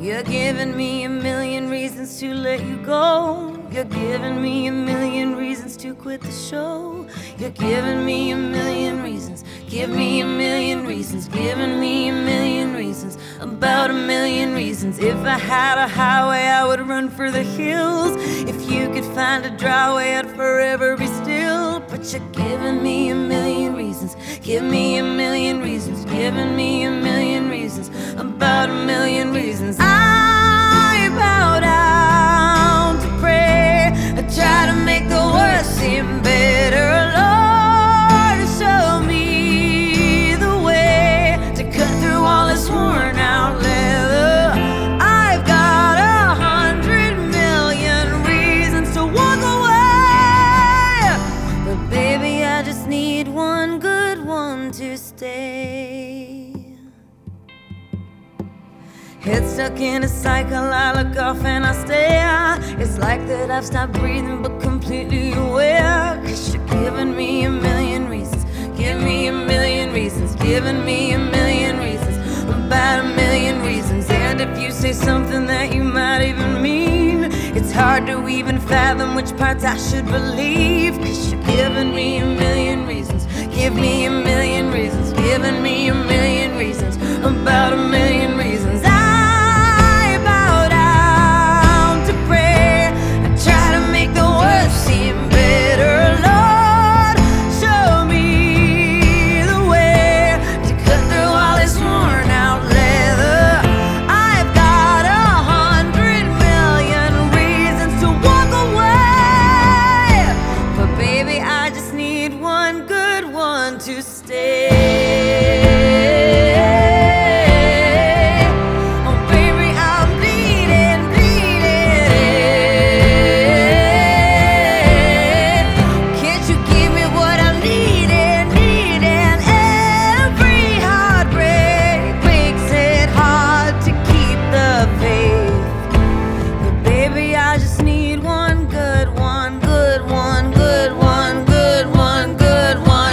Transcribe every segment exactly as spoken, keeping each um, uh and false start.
You're giving me a million reasons to let you go. You're giving me a million reasons to quit the show. You're giving me a million reasons. Give me a million reasons. Giving me a million reasons. About a million reasons. If I had a highway, I would run for the hills. If you could find a dry way, I'd forever be still. But you're giving me a million reasons. Give me a million reasons. Giving me a million reasons. About a million reasons. I bow down to pray. I try to make the worst seem better. Lord, show me the way to cut through all this worn out leather. I've got a hundred million reasons to walk away, but baby, I just need one good one to stay. Head stuck in a cycle, I look off and I stare. It's like that I've stopped breathing but completely aware. Cause you're giving me a million reasons. Give me a million reasons. Giving me a million reasons. About a million reasons. And if you say something that you might even mean, it's hard to even fathom which parts I should believe. Cause you're giving me a million reasons. Give me a million reasons. Giving me a million reasons. About a million reasons. To stay. Oh baby, I'm bleeding, bleeding. Can't you give me what I'm needing, needing? Every heartbreak makes it hard to keep the faith. But baby, I just need one good one, good one, good one, good one, good one.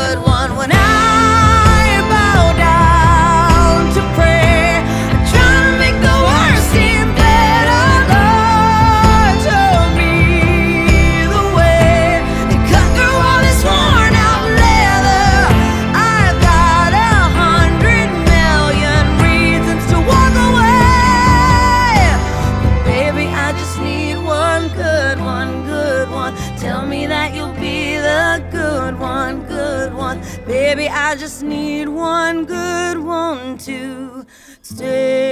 Tell me that you'll be the good one, good one. Baby, I just need one good one to stay.